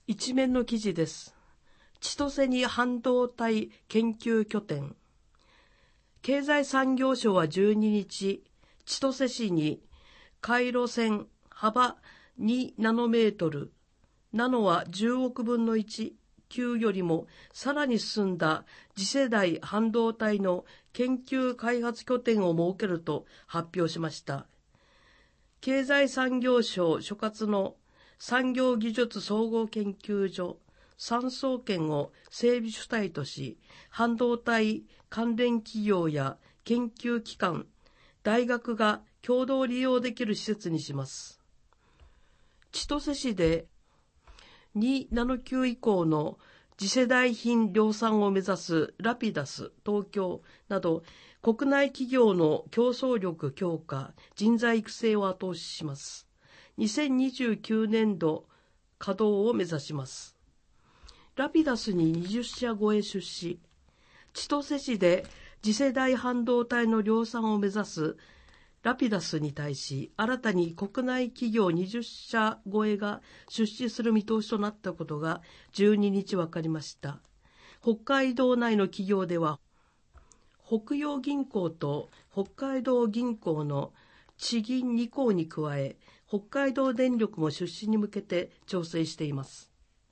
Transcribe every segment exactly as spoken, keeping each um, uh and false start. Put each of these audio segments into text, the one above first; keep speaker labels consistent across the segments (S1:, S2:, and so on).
S1: 一面の記事です。千歳に半導体研究拠点。経済産業省はじゅうににち、千歳市に回路線幅にナノメートル、ナノはじゅうおくぶんのいち級よりもさらに進んだ次世代半導体の研究開発拠点を設けると発表しました。経済産業省所轄の産業技術総合研究所産総研を整備主体とし、半導体関連企業や研究機関、大学が共同利用できる施設にします。千歳市でにナノ級以降の次世代品量産を目指すラピダス東京など国内企業の競争力強化、人材育成を後押しします。にせんにじゅうきゅうねんど稼働を目指します。ラピダスににじゅっしゃ超え出資。千歳市で次世代半導体の量産を目指すラピダスに対し、新たに国内企業にじゅっしゃ超えが出資する見通しとなったことがじゅうににち分かりました。北海道内の企業では、北洋銀行と北海道銀行の地銀に行に加え、北海道電力も出資に向けて調整しています。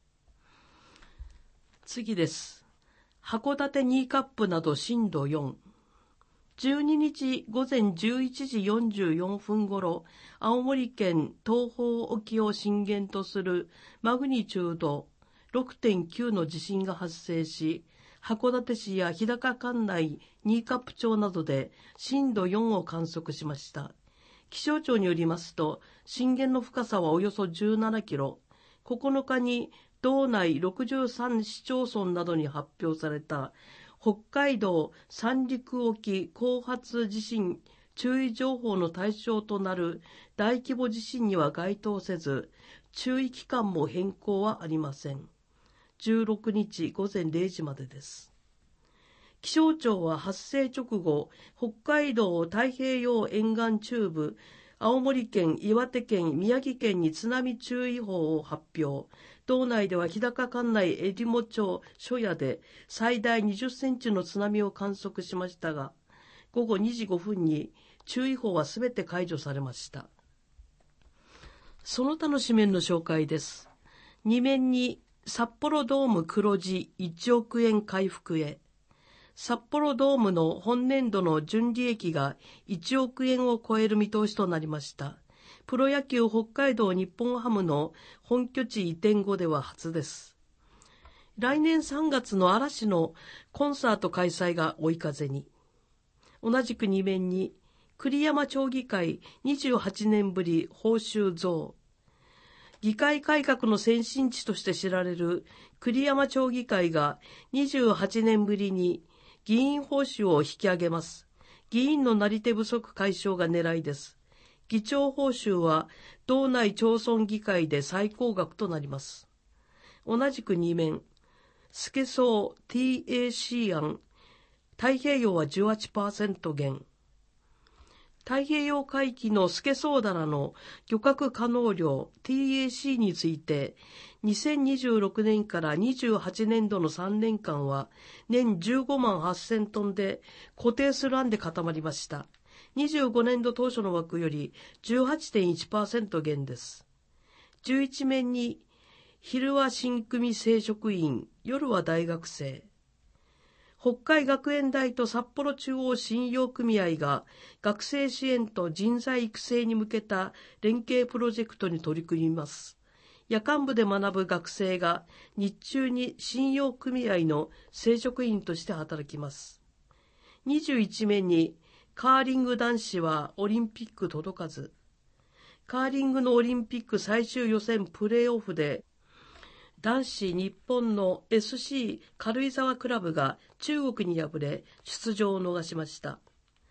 S1: 次です。函館にカップなど震度よん。じゅうににち午前じゅういちじよんじゅうよんふんごろ、青森県東方沖を震源とするマグニチュード ろくてんきゅう の地震が発生し、函館市や日高管内新冠町などで震度よんを観測しました。気象庁によりますと、震源の深さはおよそじゅうななキロ、ここのかに道内ろくじゅうさんしちょうそんなどに発表された北海道三陸沖後発地震注意情報の対象となる大規模地震には該当せず、注意期間も変更はありません。じゅうろくにち午前れいじまでです。気象庁は発生直後、北海道太平洋沿岸中部、青森県、岩手県、宮城県に津波注意報を発表。道内では日高管内えりも町所谷で最大にじゅっセンチの津波を観測しましたが、ごごにじごふんに注意報はすべて解除されました。その他の紙面の紹介です。に面に札幌ドーム黒字いちおくえん回復へ。札幌ドームの本年度の純利益がいちおくえんを超える見通しとなりました。プロ野球北海道日本ハムの本拠地移転後では初です。来年さんがつの嵐のコンサート開催が追い風に。同じくに面に栗山町議会にじゅうはちねんぶり報酬増。議会改革の先進地として知られる栗山町議会がにじゅうはちねんぶりに議員報酬を引き上げます。議員のなり手不足解消が狙いです。議長報酬は道内町村議会で最高額となります。同じくに面、スケソウ ティーエーシー 案、太平洋は じゅうはちパーセント 減。太平洋海域のスケソウダラの漁獲可能量 ティーエーシー について、にせんにじゅうろくねんからにじゅうはちねんどのさんねんかんは年じゅうごまんはっせんトンで固定する案で固まりました。にじゅうごねんど当初の枠より じゅうはちてんいちパーセント 減です。じゅういち面に、昼は新組正職員、夜は大学生。北海学園大と札幌中央信用組合が学生支援と人材育成に向けた連携プロジェクトに取り組みます。夜間部で学ぶ学生が日中に信用組合の正職員として働きます。にじゅういち面に、カーリング男子はオリンピック届かず。カーリングのオリンピック最終予選プレーオフで、男子日本の エスシー 軽井沢クラブが中国に敗れ出場を逃しました。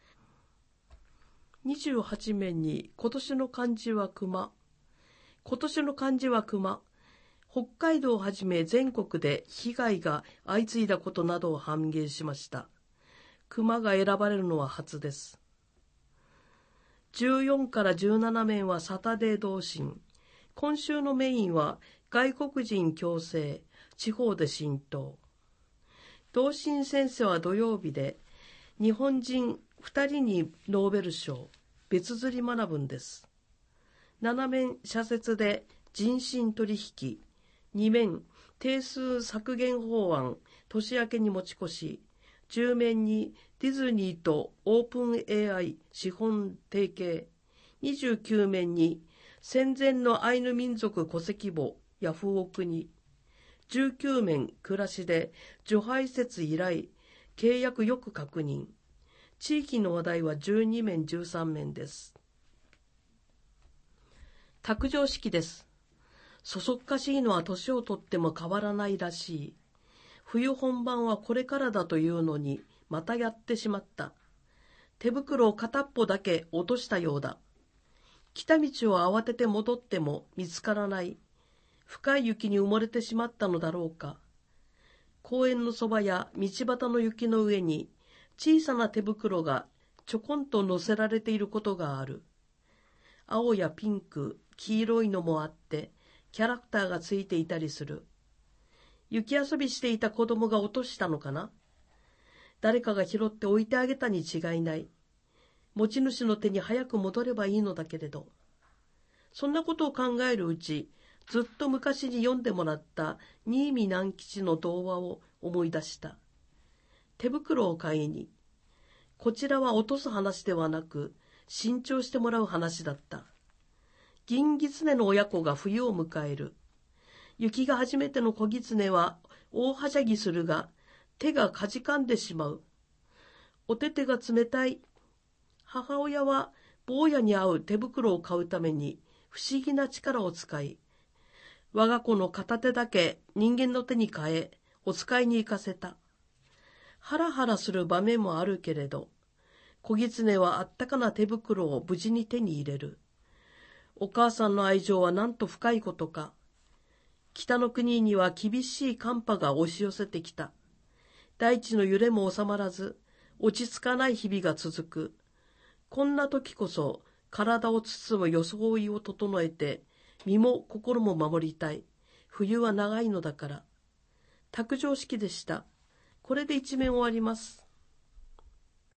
S1: にじゅうはち面に今年の漢字は熊。今年の漢字は熊。北海道をはじめ全国で被害が相次いだことなどを反映しました。熊が選ばれるのは初です。じゅうよんからじゅうなな面はサタデー同心。今週のメインは外国人強制、地方で浸透。同心先生は土曜日で、日本人ふたりにノーベル賞、別釣り学ぶんです。なな面社説で人身取引、に面定数削減法案、年明けに持ち越し、じゅう面にディズニーとオープン エーアイ 資本提携、にじゅうきゅう面に戦前のアイヌ民族戸籍簿ヤフオクに、じゅうきゅう面暮らしで除排泄依頼、契約よく確認、地域の話題はじゅうに面じゅうさん面です。卓上式です。そそっかしいのは年をとっても変わらないらしい。冬本番はこれからだというのにまたやってしまった。手袋を片っぽだけ落としたようだ。来た道を慌てて戻っても見つからない。深い雪に埋もれてしまったのだろうか。公園のそばや道端の雪の上に小さな手袋がちょこんと乗せられていることがある。青やピンク、黄色いのもあって、キャラクターがついていたりする。雪遊びしていた子供が落としたのかな。誰かが拾って置いてあげたに違いない。持ち主の手に早く戻ればいいのだけれど。そんなことを考えるうち、ずっと昔に読んでもらった新見南吉の童話を思い出した。手袋を買いに。こちらは落とす話ではなく、新調してもらう話だった。銀狐の親子が冬を迎える。雪が初めての小狐は大はしゃぎするが、手がかじかんでしまう。お手手が冷たい。母親は坊やに合う手袋を買うために不思議な力を使い、我が子の片手だけ人間の手に変え、お使いに行かせた。ハラハラする場面もあるけれど、小狐はあったかな手袋を無事に手に入れる。お母さんの愛情はなんと深いことか。北の国には厳しい寒波が押し寄せてきた。大地の揺れも収まらず、落ち着かない日々が続く。こんな時こそ体を包む装いを整えて、身も心も守りたい。冬は長いのだから。卓上式でした。これで一面終わります。